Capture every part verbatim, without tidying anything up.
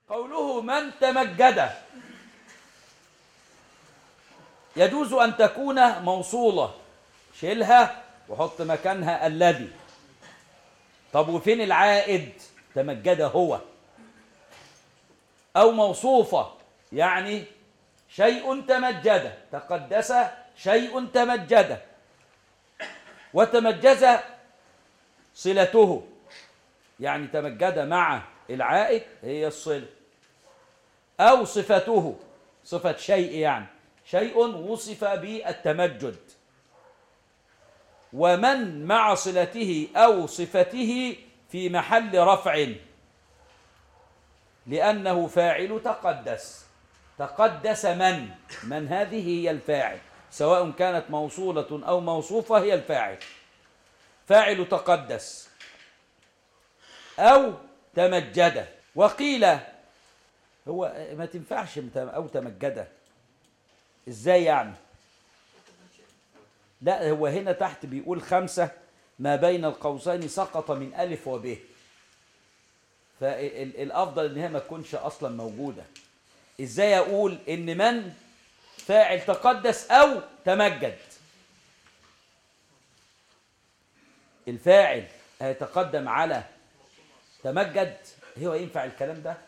قوله من تمجد يجوز أن تكون موصولة، شيلها وحط مكانها الذي. طب وفين العائد؟ تمجد هو. أو موصوفة، يعني شيء تمجد، تقدس شيء تمجد، وتمجز صلته، يعني تمجد مع العائد هي الصلة. أو صفته، صفة شيء يعني شيء وصف بالتمجد. ومن مع صلته أو صفته في محل رفع، لأنه فاعل تقدس. تقدس من؟ من هذه هي الفاعل، سواء كانت موصولة أو موصوفة هي الفاعل. فاعل تقدس أو تمجد. وقيل هو ما تنفعش أو تمجد، إزاي يعني؟ لا، هو هنا تحت بيقول خمسة ما بين القوسين سقط من ألف وب، فالأفضل إن هي ما تكونش أصلا موجودة. إزاي أقول إن من فاعل تقدس أو تمجد؟ الفاعل هيتقدم على تمجد، هو ينفع الكلام ده؟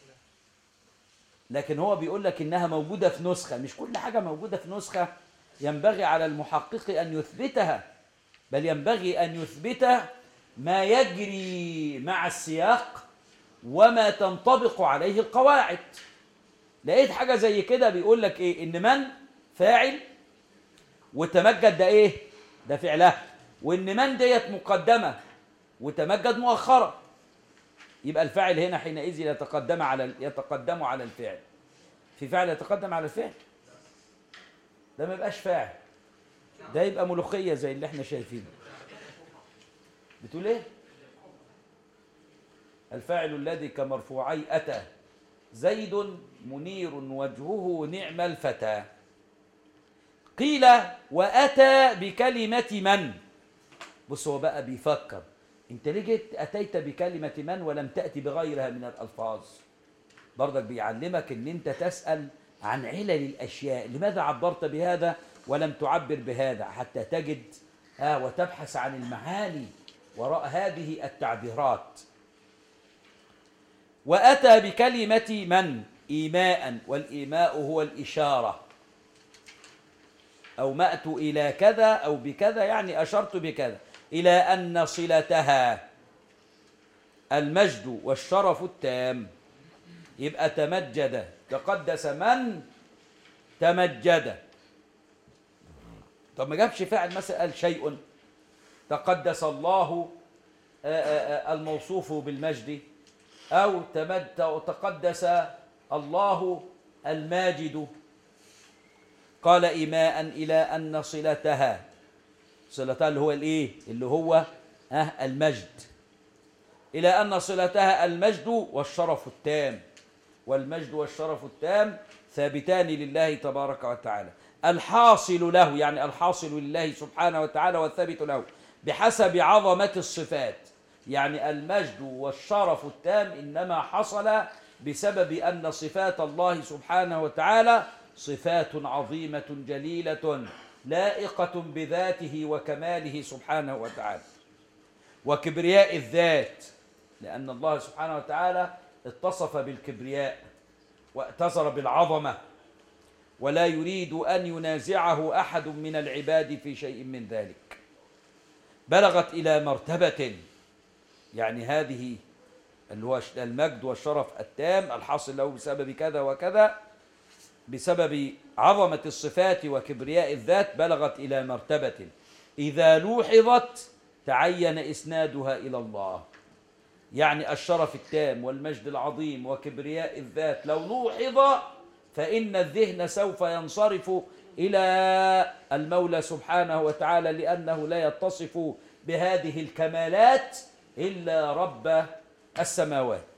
لكن هو بيقول لك إنها موجودة في نسخة. مش كل حاجة موجودة في نسخة ينبغي على المحقق أن يثبتها، بل ينبغي أن يثبت ما يجري مع السياق وما تنطبق عليه القواعد. لقيت حاجة زي كده بيقول لك إيه؟ إن من فاعل وتمجد ده إيه؟ ده فعلها. وإن من ديت مقدمة وتمجد مؤخرة، يبقى الفاعل هنا حينئذ يتقدم على يتقدم على الفعل. في فعل يتقدم على الفعل؟ ده ما يبقاش فاعل، ده يبقى ملوخية زي اللي احنا شايفينه. بتقول ايه؟ الفاعل الذي كمرفوعي أتى زيد منير وجهه نعم الفتى. قيل وأتى بكلمة من. بص هو بقى بيفكر، انت ليه جيت أتيت بكلمة من ولم تأتي بغيرها من الألفاظ؟ برضك بيعلمك ان انت تسأل عن علل الأشياء، لماذا عبرت بهذا ولم تعبر بهذا، حتى تجد آه وتبحث عن المعاني وراء هذه التعبيرات. وأتى بكلمة من إيماء، والإيماء هو الإشارة، أو مأت إلى كذا أو بكذا، يعني أشرت بكذا، إلى أن صلتها المجد والشرف التام. يبقى تمجد، تقدس من تمجد. طب ما جابش فاعل، مثلا قال شيء، تقدس الله الموصوف بالمجد، أو تقدس الله الماجد. قال إيماء إلى أن صلتها، صلتها اللي هو الإيه؟ اللي هو أه المجد، إلى أن صلتها المجد والشرف التام. والمجد والشرف التام ثابتان لله تبارك وتعالى. الحاصل له، يعني الحاصل لله سبحانه وتعالى والثابت له بحسب عظمة الصفات. يعني المجد والشرف التام إنما حصل بسبب أن صفات الله سبحانه وتعالى صفات عظيمة جليلة لائقة بذاته وكماله سبحانه وتعالى. وكبرياء الذات، لأن الله سبحانه وتعالى اتصف بالكبرياء واعتذر بالعظمة، ولا يريد أن ينازعه أحد من العباد في شيء من ذلك. بلغت إلى مرتبة، يعني هذه اللي هو المجد والشرف التام الحاصل له بسبب كذا وكذا، بسبب عظمة الصفات وكبرياء الذات، بلغت إلى مرتبة إذا لوحظت تعين إسنادها إلى الله. يعني الشرف التام والمجد العظيم وكبرياء الذات لو لوحظ فإن الذهن سوف ينصرف إلى المولى سبحانه وتعالى، لأنه لا يتصف بهذه الكمالات إلا رب السماوات.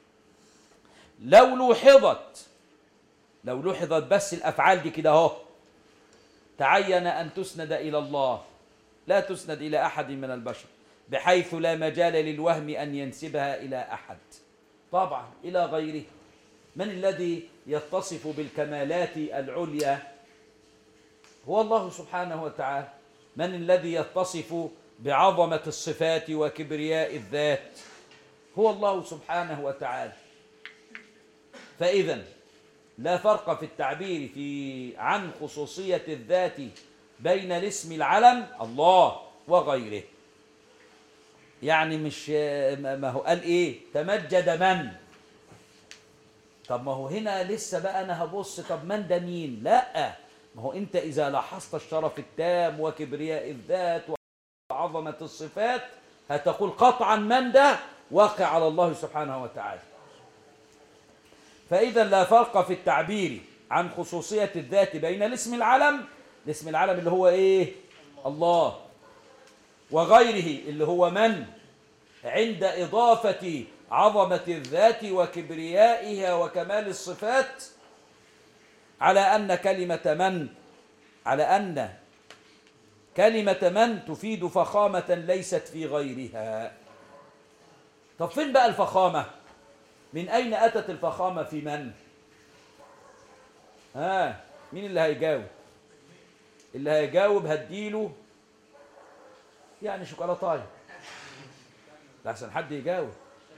لو لوحظت لو لوحظت بس الأفعال دي كده اهو، تعين أن تسند إلى الله، لا تسند إلى أحد من البشر، بحيث لا مجال للوهم أن ينسبها إلى أحد، طبعا إلى غيره. من الذي يتصف بالكمالات العليا؟ هو الله سبحانه وتعالى. من الذي يتصف بعظمة الصفات وكبرياء الذات؟ هو الله سبحانه وتعالى. فإذا لا فرق في التعبير في عن خصوصية الذات بين الاسم العلم الله وغيره. يعني مش ما هو قال ايه تمجد من، طب ما هو هنا لسه بقى انا هبص طب من ده مين؟ لا، ما هو انت اذا لاحظت الشرف التام وكبرياء الذات وعظمة الصفات هتقول قطعا من ده واقع على الله سبحانه وتعالى. فإذا لا فرق في التعبير عن خصوصية الذات بين الاسم العلم، الاسم العلم اللي هو ايه؟ الله، وغيره اللي هو من، عند إضافة عظمة الذات وكبريائها وكمال الصفات، على أن كلمة من على أن كلمة من تفيد فخامة ليست في غيرها. طب فين بقى الفخامة؟ من أين أتت الفخامة في من؟ ها، مين اللي هيجاوب؟ اللي هيجاوب هديله يعني شوكولاتايه لحسن حد يجاوب.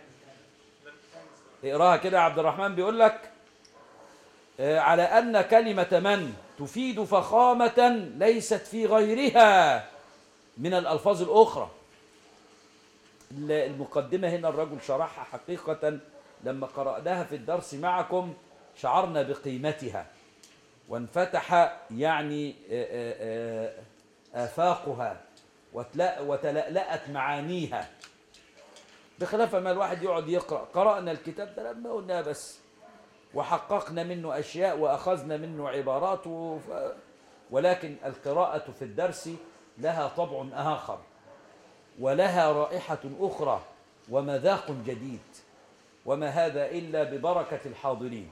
اقراها كده. عبد الرحمن بيقول لك آه على أن كلمة من تفيد فخامة ليست في غيرها من الألفاظ الأخرى. المقدمة هنا الرجل شرحها حقيقة لما قرأناها في الدرس معكم شعرنا بقيمتها وانفتح يعني آفاقها وتلألأت معانيها، بخلاف ما الواحد يقعد يقرأ. قرأنا الكتاب ده لما قلنا بس وحققنا منه أشياء وأخذنا منه عبارات، ولكن القراءة في الدرس لها طبع آخر ولها رائحة أخرى ومذاق جديد، وما هذا إلا ببركة الحاضرين.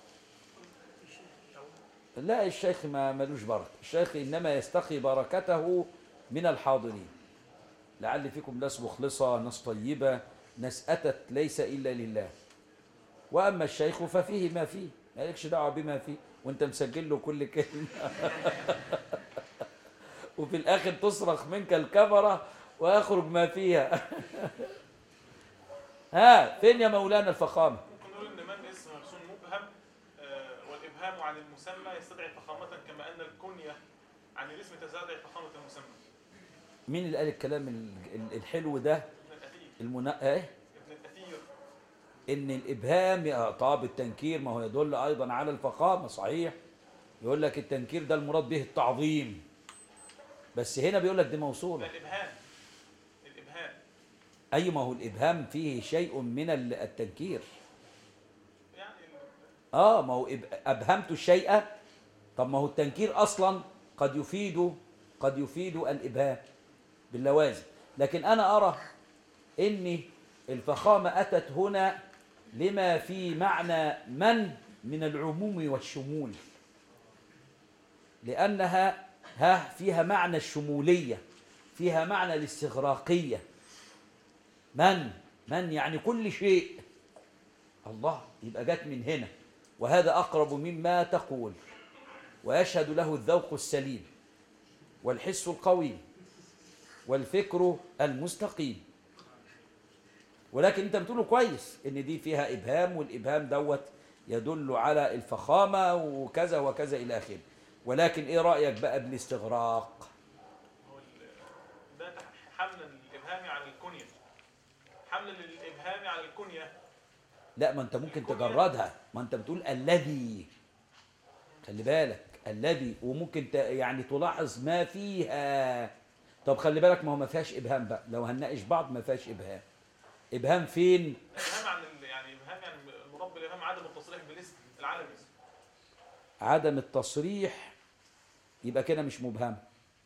لا، الشيخ ما ملوش بركة، الشيخ إنما يستقي بركته من الحاضرين. لعل فيكم ناس مخلصة، ناس طيبة، ناس أتت ليس إلا لله. وأما الشيخ ففيه ما فيه، ما لكش دعوة بما فيه وانت مسجل له كل كلمة وفي الآخر تصرخ منك الكاميرا ويخرج ما فيها ها، فين يا مولانا الفخامة؟ ممكن نقول ان من اسم مرسوم مبهم، آه والابهام عن المسمى يستدعي فخامة، كما ان الكنية عن الاسم تستدعي فخامة المسمى. مين اللي قال الكلام الحلو ده؟ ابن الأثير. المنا... ايه؟ ابن الأثير. ان الابهام طاب التنكير ما هو يدل ايضا على الفخامة، صحيح. يقول لك التنكير ده المراد به التعظيم، بس هنا بيقول لك دي موصولة. الابهام الابهام اي ما هو الابهام فيه شيء من التنكير يعني اه ما هو ابهمت الشيء. طب ما هو التنكير اصلا قد يفيد قد يفيد الابهام باللوازم، لكن انا ارى ان الفخامة اتت هنا لما في معنى من من العموم والشمول، لانها ها فيها معنى الشمولية، فيها معنى الاستغراقية. من من يعني كل شيء. الله يبقى جت من هنا، وهذا أقرب مما تقول، ويشهد له الذوق السليم والحس القوي والفكر المستقيم. ولكن انت بتقوله كويس ان دي فيها إبهام، والإبهام دوت يدل على الفخامة وكذا وكذا إلى آخره. ولكن ايه رأيك بقى بالاستغراق؟ هو ده حملا للابهام على الكنية، حملا للابهام على الكنية. لا، ما انت ممكن تجردها، ما انت بتقول الذي، خلي بالك الذي، وممكن ت... يعني تلاحظ ما فيها. طب خلي بالك ما هو ما فيهاش ابهام بقى، لو هنناقش بعض ما فيهاش ابهام. ابهام فين؟ الابهام عن ال... يعني ابهام يعني المراد بالابهام عدم التصريح بالاسم العالم اسم. عدم التصريح يبقى كده مش مبهم،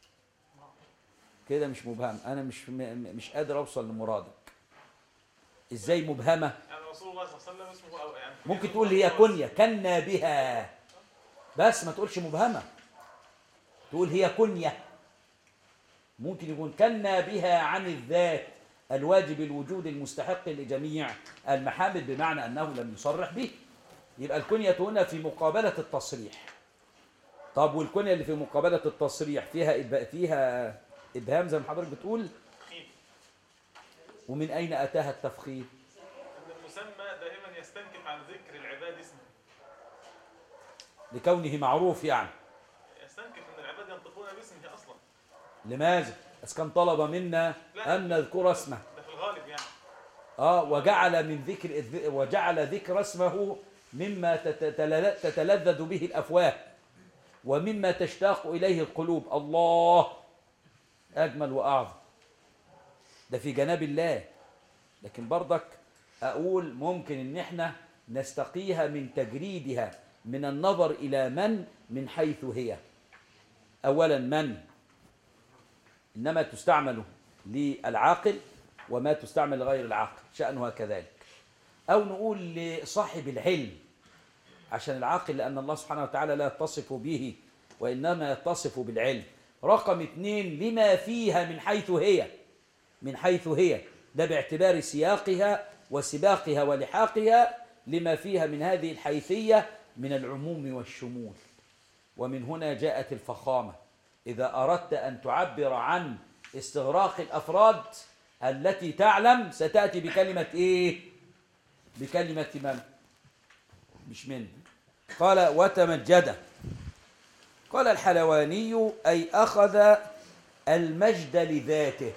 كده مش مبهم. انا مش م... مش قادر اوصل لمرادك. ازاي مبهمه؟ يعني رسول الله صلى الله عليه وسلم اسمه أو يعني ممكن تقول هي كنيه كنا بها، بس ما تقولش مبهمه، تقول هي كنيه. ممكن يكون كنا بها عن الذات الواجب الوجود المستحق لجميع المحامد، بمعنى انه لم يصرح به. يبقى الكنية هنا في مقابلة التصريح. طب والكنية اللي في مقابلة التصريح فيها إب... فيها إبهام زي ما حضرتك بتقول، ومن أين أتاها التفخيم؟ أن المسمى دائما يستنكف عن ذكر العباد اسمه، لكونه معروف يعني. يستنكف أن العباد ينطقون باسمه أصلا. لماذا؟ بس كان طلب منا أن نذكر اسمه. ده في الغالب يعني. آه وجعل من ذكر وجعل ذكر اسمه مما تتل- تتلذذ به الأفواه ومما تشتاق إليه القلوب. الله أجمل وأعظم، ده في جناب الله. لكن برضك أقول ممكن إن احنا نستقيها من تجريدها من النظر إلى من من حيث هي. أولا من إنما تستعمل للعاقل وما تستعمل لغير العاقل شأنها كذلك. أو نقول لصاحب العلم عشان العاقل، لأن الله سبحانه وتعالى لا يتصف به وإنما يتصف بالعلم. رقم اثنين لما فيها من حيث هي، من حيث هي ده باعتبار سياقها وسباقها ولحاقها لما فيها من هذه الحيثية من العموم والشمول. ومن هنا جاءت الفخامة إذا أردت أن تعبر عن استغراق الأفراد التي تعلم ستأتي بكلمة إيه؟ بكلمة من؟ مش من. قال وتمجد. قال الحلواني أي أخذ المجد لذاته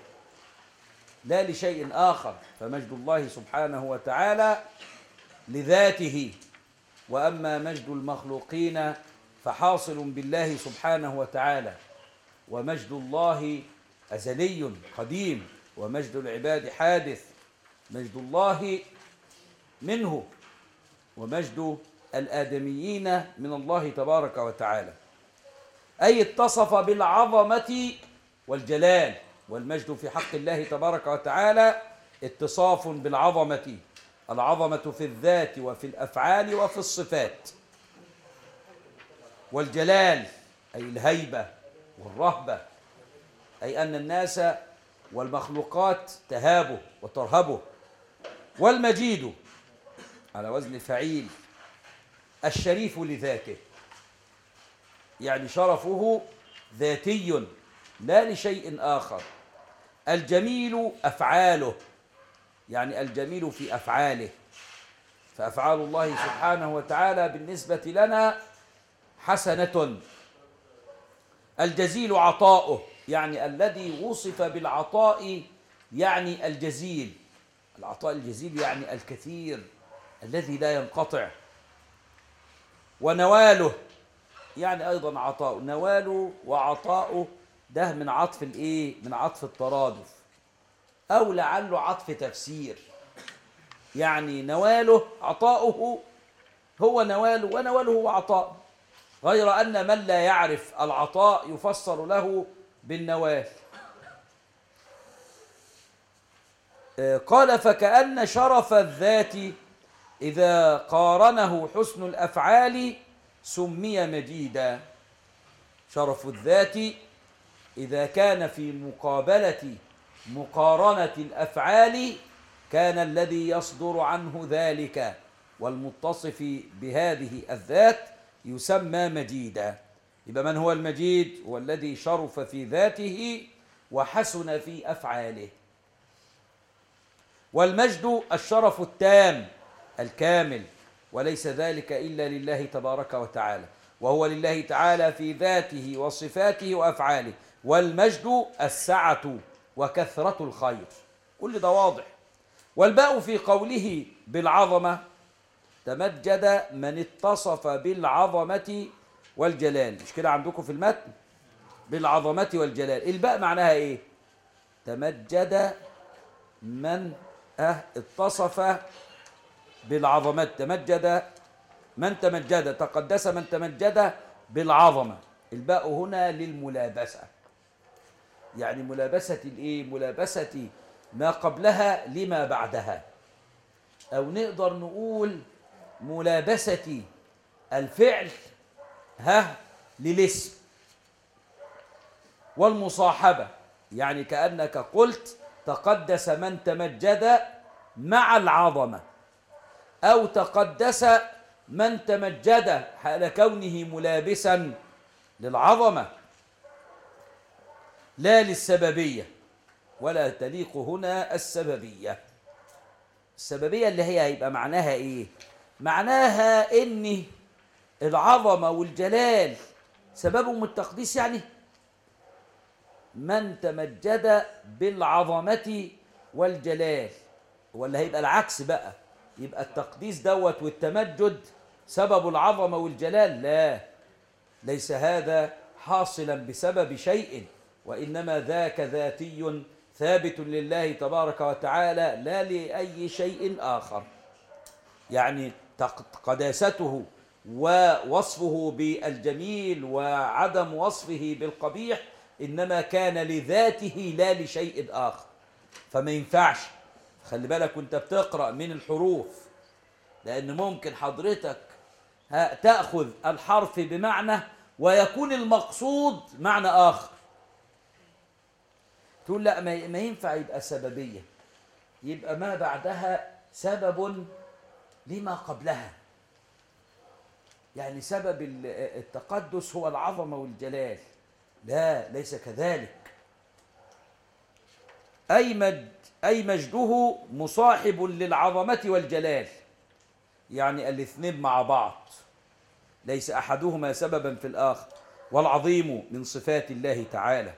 لا لشيء آخر، فمجد الله سبحانه وتعالى لذاته، وأما مجد المخلوقين فحاصل بالله سبحانه وتعالى، ومجد الله أزلي قديم، ومجد العباد حادث. مجد الله منه، ومجد الآدميين من الله تبارك وتعالى، أي اتصف بالعظمة والجلال. والمجد في حق الله تبارك وتعالى اتصاف بالعظمة، العظمة في الذات وفي الأفعال وفي الصفات. والجلال أي الهيبة والرهبة، أي أن الناس والمخلوقات تهابه وترهبه. والمجيد على وزن فعيل الشريف لذاته، يعني شرفه ذاتي لا لشيء آخر. الجميل أفعاله، يعني الجميل في أفعاله، فأفعال الله سبحانه وتعالى بالنسبة لنا حسنة. الجزيل عطاؤه، يعني الذي وصف بالعطاء يعني الجزيل. العطاء الجزيل يعني الكثير الذي لا ينقطع. ونواله يعني أيضا عطاؤه، نواله وعطاؤه ده من عطف الإيه؟ من عطف الترادف، أو لعله عطف تفسير. يعني نواله عطاؤه هو نواله ونواله هو عطاؤه، غير أن من لا يعرف العطاء يفسر له بالنوال. قال فكأن شرف الذات إذا قارنه حسن الأفعال سمي مجيدا. شرف الذات إذا كان في مقابلة مقارنة الأفعال كان الذي يصدر عنه ذلك والمتصف بهذه الذات يسمى مجيدا. يبقى من هو المجيد؟ هو الذي شرف في ذاته وحسن في أفعاله. والمجد الشرف التام الكامل، وليس ذلك إلا لله تبارك وتعالى، وهو لله تعالى في ذاته وصفاته وأفعاله. والمجد السعة وكثرة الخير، كل ده واضح. والباء في قوله بالعظمة تمجد من اتصف بالعظمة والجلال، مش كده عندكم في المتن؟ بالعظمة والجلال. الباء معناها ايه؟ تمجد من اه اتصف بالعظمة، تمجد من تمجد، تقدس من تمجد بالعظمة. الباء هنا للملابسة، يعني ملابسة الايه؟ ملابسة ما قبلها لما بعدها، او نقدر نقول ملابسة الفعل ها للاسم. والمصاحبة يعني كأنك قلت تقدس من تمجد مع العظمة، أو تقدس من تمجد حال كونه ملابسا للعظمة لا للسببية، ولا تليق هنا السببية. السببية اللي هي هيبقى معناها إيه؟ معناها إن العظمة والجلال سببهم التقديس، يعني من تمجد بالعظمة والجلال، ولا هيبقى العكس بقى؟ يبقى التقديس دوت والتمجد سبب العظمة والجلال؟ لا، ليس هذا حاصلا بسبب شيء، وإنما ذاك ذاتي ثابت لله تبارك وتعالى لا لأي شيء آخر. يعني قداسته ووصفه بالجميل وعدم وصفه بالقبيح إنما كان لذاته لا لشيء آخر. فما ينفعش، خلي بالك وانت بتقرأ من الحروف، لأن ممكن حضرتك تأخذ الحرف بمعنى ويكون المقصود معنى آخر، تقول لا ما ينفع يبقى سببية، يبقى ما بعدها سبب لما قبلها. يعني سبب التقدس هو العظمة والجلال، لا ليس كذلك. أي مجد أي مجده مصاحب للعظمة والجلال، يعني الاثنين مع بعض، ليس أحدهما سببا في الآخر. والعظيم من صفات الله تعالى،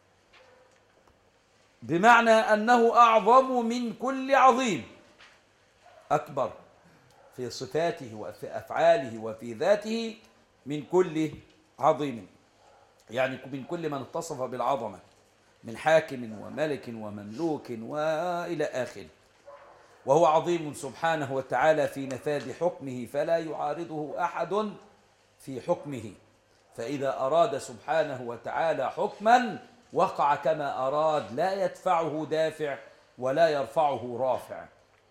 بمعنى أنه أعظم من كل عظيم، أكبر في صفاته وفي أفعاله وفي ذاته من كل عظيم، يعني من كل من اتصف بالعظمة من حاكم وملك ومملوك وإلى آخره. وهو عظيم سبحانه وتعالى في نفاذ حكمه، فلا يعارضه أحد في حكمه، فإذا أراد سبحانه وتعالى حكما وقع كما أراد، لا يدفعه دافع ولا يرفعه رافع.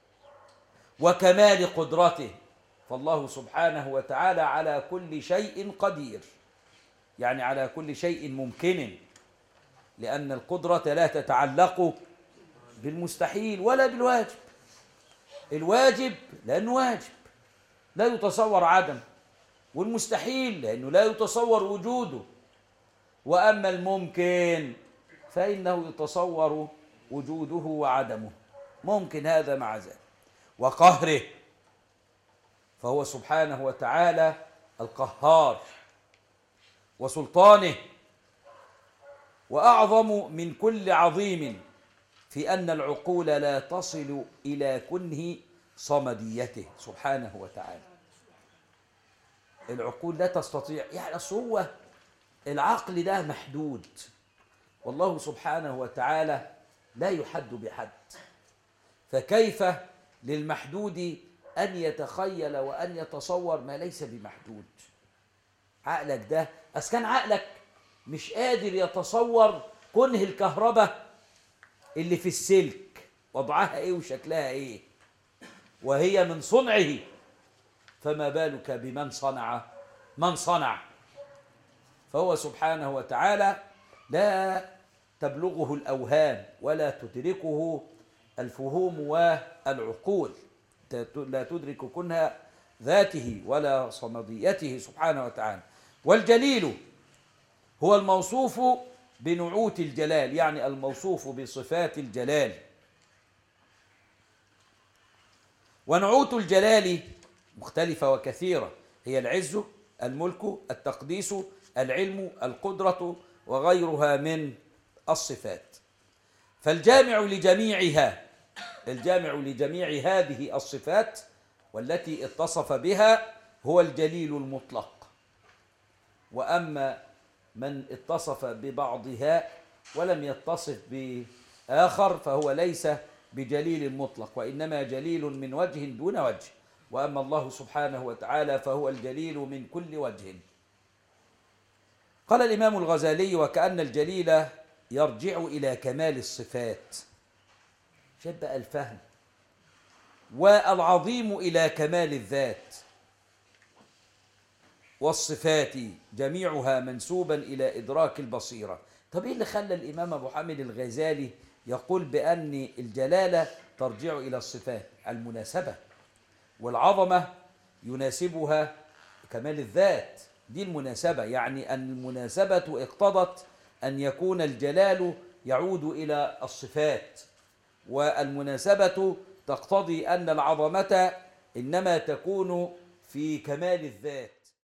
وكمال قدرته، فالله سبحانه وتعالى على كل شيء قدير، يعني على كل شيء ممكن، لأن القدرة لا تتعلق بالمستحيل ولا بالواجب. الواجب لأنه واجب لا يتصور عدم، والمستحيل لأنه لا يتصور وجوده، وأما الممكن فإنه يتصور وجوده وعدمه، ممكن هذا مع ذلك. وقهره، فهو سبحانه وتعالى القهار، وسلطانه، وأعظم من كل عظيم في أن العقول لا تصل إلى كنه صمديته سبحانه وتعالى. العقول لا تستطيع، يعني أصل هو العقل ده محدود، والله سبحانه وتعالى لا يحد بحد، فكيف للمحدود أن يتخيل وأن يتصور ما ليس بمحدود؟ عقلك ده أصل كان عقلك مش قادر يتصور كنه الكهرباء اللي في السلك وضعها ايه وشكلها ايه وهي من صنعه، فما بالك بمن صنع من صنع. فهو سبحانه وتعالى لا تبلغه الأوهام ولا تدركه الفهوم والعقول، لا تدرك كنه ذاته ولا صمديته سبحانه وتعالى. والجليل هو الموصوف بنعوت الجلال، يعني الموصوف بصفات الجلال. ونعوت الجلال مختلفة وكثيرة، هي العز، الملك، التقديس، العلم، القدرة، وغيرها من الصفات. فالجامع لجميعها، الجامع لجميع هذه الصفات والتي اتصف بها هو الجليل المطلق. وأما من اتصف ببعضها ولم يتصف بآخر فهو ليس بجليل مطلق، وإنما جليل من وجه دون وجه. وأما الله سبحانه وتعالى فهو الجليل من كل وجه. قال الإمام الغزالي: وكأن الجليل يرجع إلى كمال الصفات، شد الفهم، والعظيم إلى كمال الذات، والصفات جميعها منسوبا إلى إدراك البصيرة. طب إيه اللي خلى الإمام أبو حامد الغزالي يقول بأن الجلالة ترجع إلى الصفات؟ المناسبة، والعظمة يناسبها كمال الذات. دي المناسبة، يعني أن المناسبة اقتضت أن يكون الجلال يعود إلى الصفات، والمناسبة تقتضي أن العظمة إنما تكون في كمال الذات.